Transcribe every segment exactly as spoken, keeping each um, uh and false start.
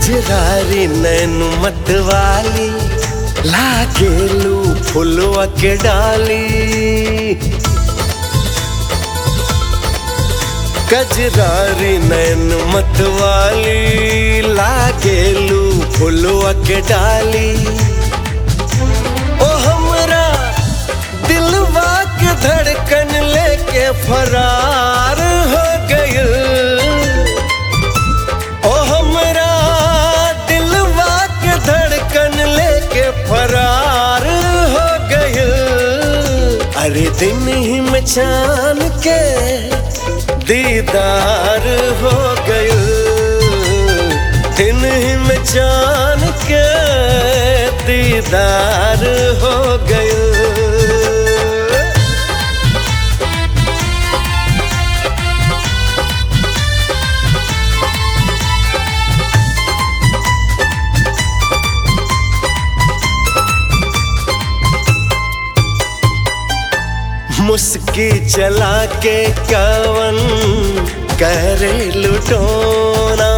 कजरारी नैन मतवाली लागेलू फुलवा के डाली। कजरारी नैन मतवाली लागेलू फुलवा के डाली। ओ हमरा दिलवा के धड़कन लेके फरार हो गइल। ओ हमरा दिलवा के धड़कन लेके फरार हो गइल। अरे दिन ही में चान के दीदार हो गइल। दिन ही में चान के दीदार हो गइल। मुस्की चला के कवन करे लुटोना।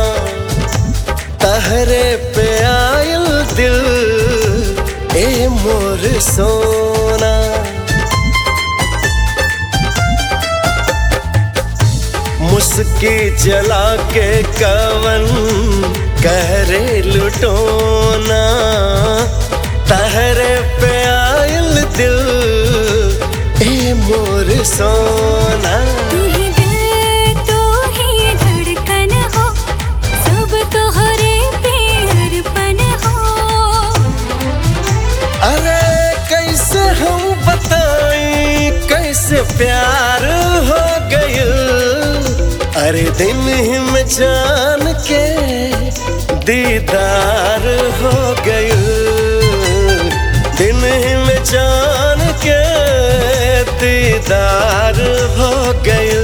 तहरे पे आयल दिल ए मोर सोना। मुस्की चला के कवन करे लुटोना। तहरे पे आयल दिल ए मोर सोना। तू ही दिल तू ही धड़कन हो, सब तोहरे पे अर्पण हो। अरे कैसे हम बताएं कैसे प्यार हो गइल। अरे दिन ही में जान के दीदार हो गइल। दिन ही में जान के दीदार हो गइल।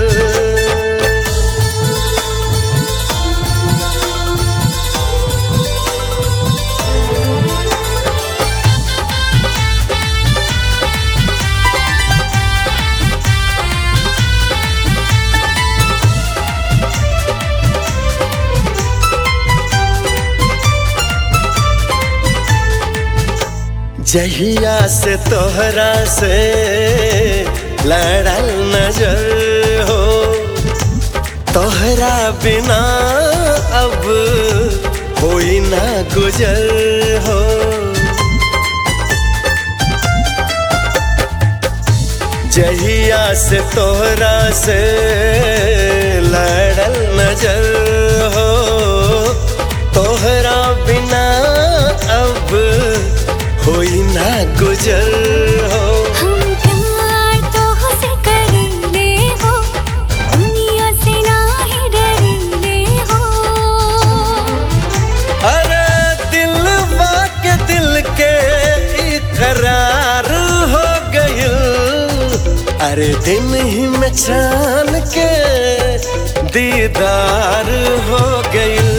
जहिया से तोहरा से लड़ल नजर हो। तोहरा बिना अब होई ना गुजर हो। जहिया से तोहरा से लड़ल नजर हो। तोहरा बिना अब होई ना गुजर हो। हम प्यार तोहसे करेले हो, दुनिया से ना ही डरेले हो। अरे दिलवा के दिल के इकरार हो गइल। अरे दिन ही में चान के दीदार हो गइल।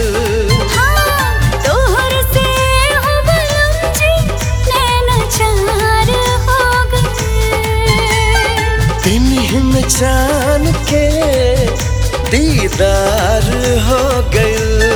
दिन ही में जान के दीदार हो गइल।